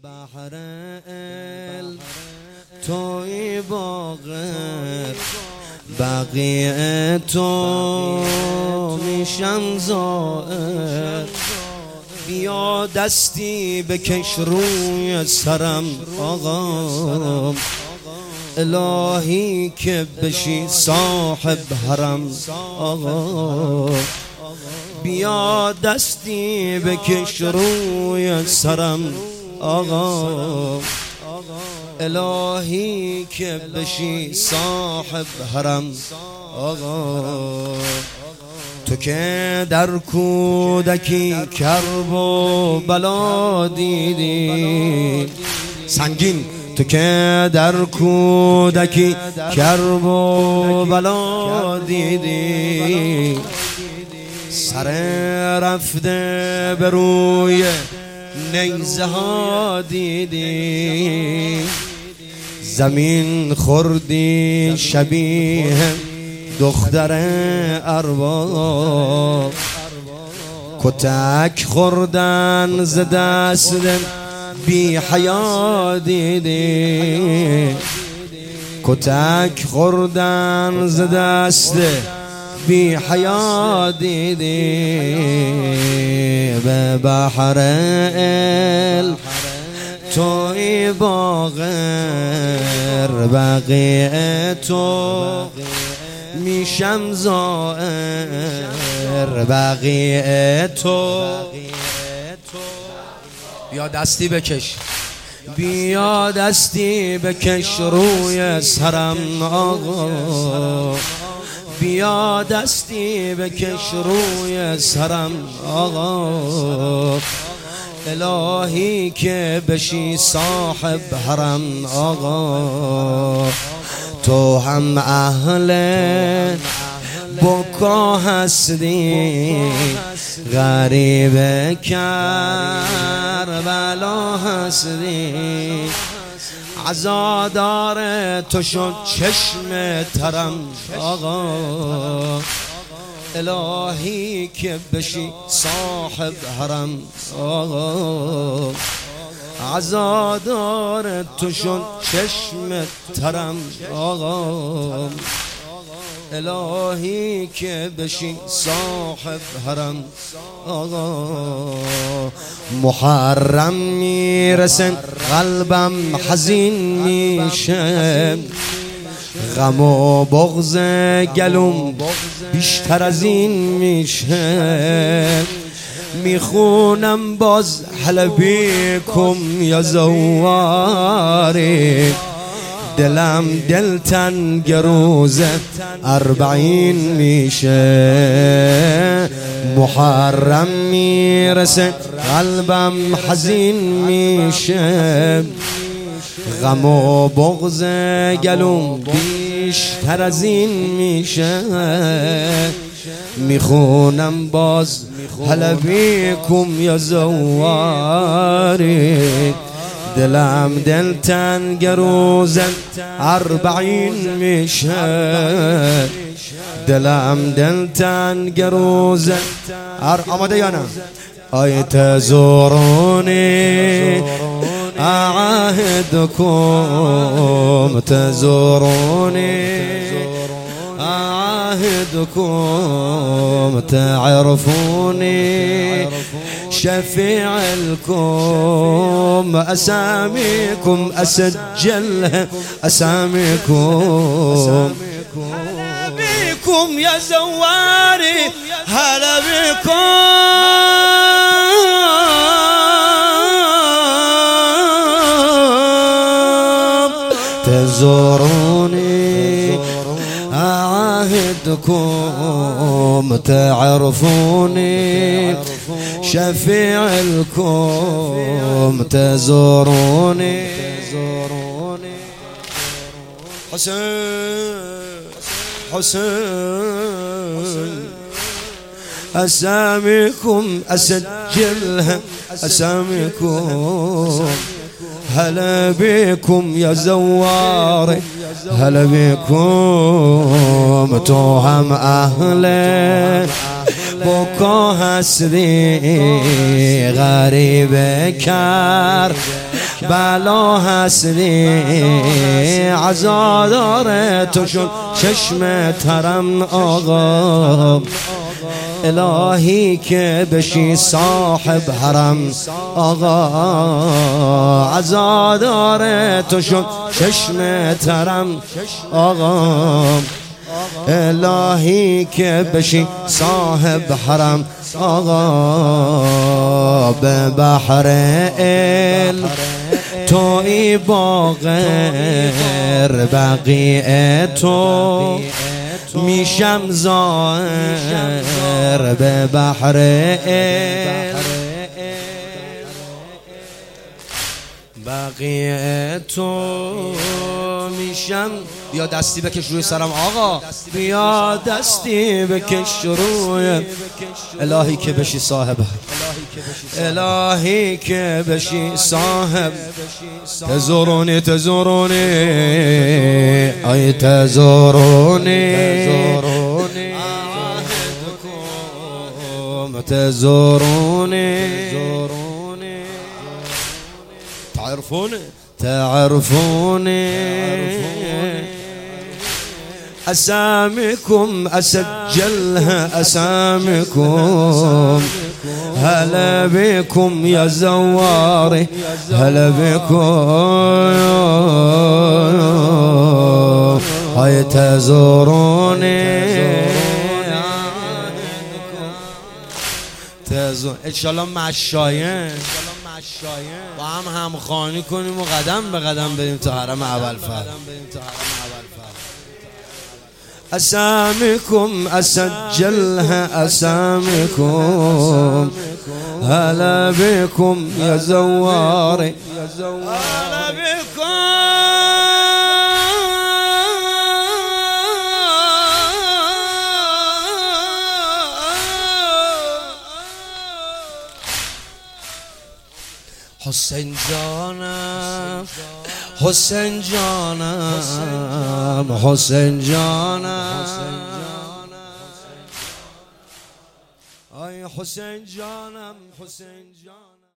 بحر علم توی باغر بقیه تو میشم زائر. بیا دستی بکش روی سرم آقا، الهی که بشی صاحب حرم آقا. بیا دستی بکش روی سرم آقا، الهی که بشی صاحب حرم آقا. تو که در کودکی کرب و بلا دیدی سنگین، تو که در کودکی کرب و بلا دیدی، سر رفته به روی نیزه ها دیدی، زمین خوردی شبیه دختر ارباب، کتک خوردن ز دست بی حیا دیدی، کتک خوردن ز دست بی حیا دیدی. به بحر علم توی باغر بقیه تو میشم زائر. بقیه تو بیا دستی بکش، بیا دستی بکش روی سرم آقا، بیا دستی بکش روی سرم آقا، الهی که بشی صاحب حرم آقا. تو هم اهل بکا هستی، غریب کربلا هستی، عزادار تو شد چشم ترم آقا، الهی که بشی صاحب حرم آقا. عزادار تو شد چشم ترم آقا، الهی که بشی صاحب حرم آقا. محرم میرسن قلبم حزین میشه، غم و بغض گلوم بیشتر از این میشه، میخونم باز هلا بیکم یا زواری، دلم دل تنگ روز 40 میشه. محرم میرسه قلبم حزین میشه، غم و بغض گلوم بیشتر از این میشه، میخونم باز هلا بیکم یا زواری، دلم دل تنگ روز 40 میشه، دلم دل تنگ روز آماده یا نه؟ آی تزورونی أعاهدكم، تزوروني أعاهدكم، تعرفوني شفيع لكم، أساميكم أسجلها أساميكم. هلا بكم يا زواري، هلا بكم، تزوروني أعاهدكم، تعرفوني شفيع لكم، تزوروني. حسين حسين أساميكم أسجلها أساميكم، هلا بكم يا زواري، هلا بكم. تو هم اهل بکا هستی، غریب کر بلا هستی عزادار تو شد چشم ترم آقا الهی که بشی صاحب حرم آقا عزادار تو شد چشم ترم آقا الهی که بشی صاحب حرم آقا به بحر علم توی با غیر بقیه تو میشم زائر به بحر بقیه تو میشم. بیا دستی بکش روی سرم آقا بیا دستی بکش روی الهی که بشی صاحب الهی که بشی صاحب تزورونی ای تزورونی تعرفوني أسامكم أسجلها أسامكم هلا بكم يا زواري هلا بكم هاي تزوروني انشالله مشاین با هم همخوانی کنیم و قدم به قدم بریم تا حرم ابوالفضل. اسامکم اسجلها اسامکم هلا بكم يا زواري هلا بكم حسین جانم حسین جانم حسین جانم آی حسین جانم حسین جانم